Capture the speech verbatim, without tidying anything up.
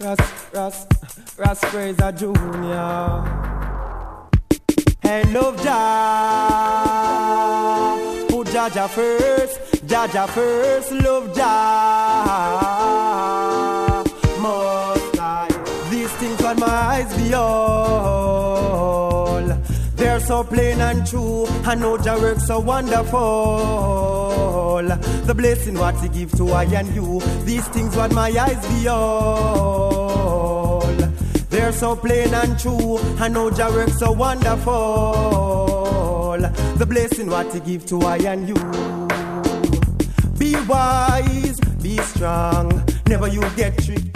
Ras, Ras, Ras Fraser Junior Hey, love Jah. Put Jah first, Jah first, love Jah. Most High. These things what my eyes behold, they're so plain and true. I know Jah work so wonderful. The blessing what He give to I and you. These things what my eyes behold, they're so plain and true. I know Jah work so wonderful. The blessing what He give to I and you. Be wise, be strong. Never you get tricked